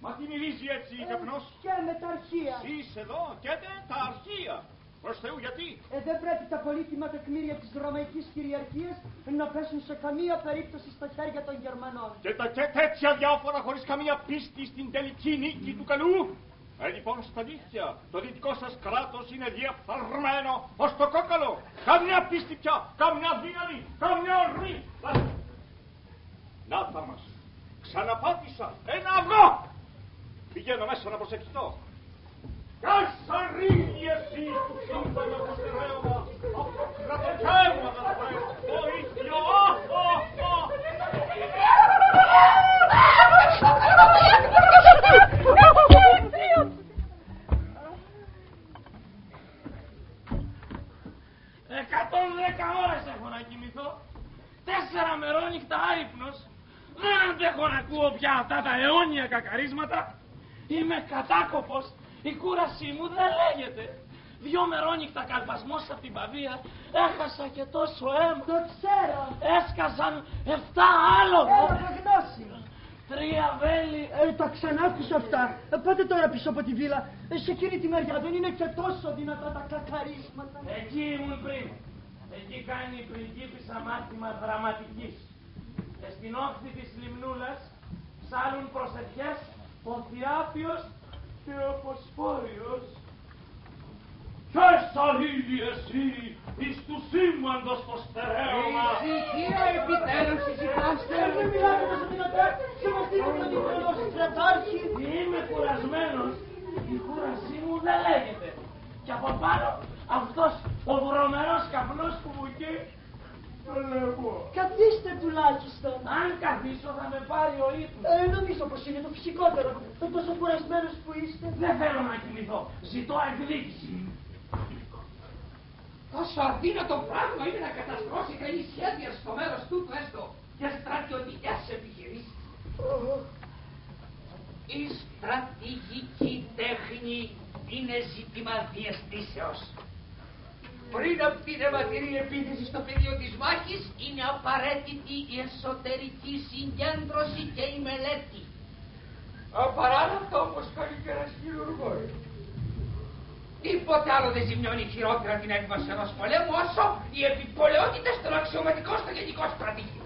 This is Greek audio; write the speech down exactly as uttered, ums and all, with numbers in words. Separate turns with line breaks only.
Μα τι μυρίζει έτσι η καπνός?
Και με τα αρχεία.
Σεις εδώ και τα αρχεία. Προς Θεού γιατί?
Ε, δεν πρέπει τα πολύτιμα τεκμήρια της ρωμαϊκής κυριαρχίας να πέσουν σε καμία περίπτωση στα χέρια των Γερμανών.
Και τα και τέτοια διάφορα χωρίς καμία πίστη στην τελική νίκη του καλού. Ε, λοιπόν, στα αλήθεια, το δυτικό σας κράτος είναι διεφθαρμένο ως το κόκαλο. Καμιά πίστη πια, καμιά δύναμη, καμιά ορμή. Να τα μας. Ξαναπάτησα ένα αυγό. Πηγαίνω μέσα να προσευχηθώ. Κασαρίλι εσείς που σύμφωνα με το στερέωμα από το κρατοκαίμα να βρες το ίδιο.
Εκατόν δέκα ώρες έχω να κοιμηθώ. Τέσσερα μερόνυχτα άυπνος. Δεν αντέχω να ακούω πια αυτά τα αιώνια κακαρίσματα. Είμαι κατάκοπος. Η κούρασή μου δεν λέγεται. Δυο μερόνυχτα καλπασμός από την Παβία. Έχασα και τόσο αίμα.
Το ξέρω.
Έσκασαν εφτά άλογα.
Έχω γνώση.
Τρία βέλη.
Ε, τα ξανάκουσα αυτά. Ε, πάτε τώρα πίσω από τη βίλα. Ε, σε εκείνη τη μεριά δεν είναι και τόσο δυνατά τα κακαρίσματα.
Εκεί ήμουν πριν. Εκεί κάνει η πριγκίπισσα μάθημα δραματικής. Και στην όχθη της Λιμνούλας ψάλουν προσευχές ο Θιάπιος και ο Ποσφόριος. Κασαρίλι εσύ εις του σήμαντος το στερέωμα.
Ησυχία επιτέλους ησυχάστε.
Δεν μιλάτε τόσο δυνατά. Σε μας δίνει τον υπηρετό στρατάρχη.
Είμαι κουρασμένος. Η κούρασή μου δεν λέγεται. Και από πάνω αυτός ο βρωμερός καπνός που μου καίει. Το λέγω.
Καθίστε τουλάχιστον.
Αν καθίσω θα με πάρει ο ύπνος.
Ε, νομίζω πως είναι το φυσικότερο. Το τόσο κουρασμένος που είστε.
Δεν θέλω να κοιμηθώ. Ζητώ εκδίκηση.
Τόσο αδύνατο πράγμα είναι να καταστρώσει κανείς σχέδια στο μέρος τούτου έστω και στρατιωτικές επιχειρήσεις. Η στρατηγική τέχνη είναι ζήτημα διαισθήσεως. Πριν από την αιματηρή επίθεση στο πεδίο της μάχης είναι απαραίτητη η εσωτερική συγκέντρωση και η μελέτη. Απαράδεκτο όπως κάνει και ένας χειρουργός. Τίποτε άλλο δεν ζημιώνει χειρότερα την έκβαση ενός πολέμου όσο οι επιπολαιότητες των αξιωματικών στο γενικό στρατήγημα.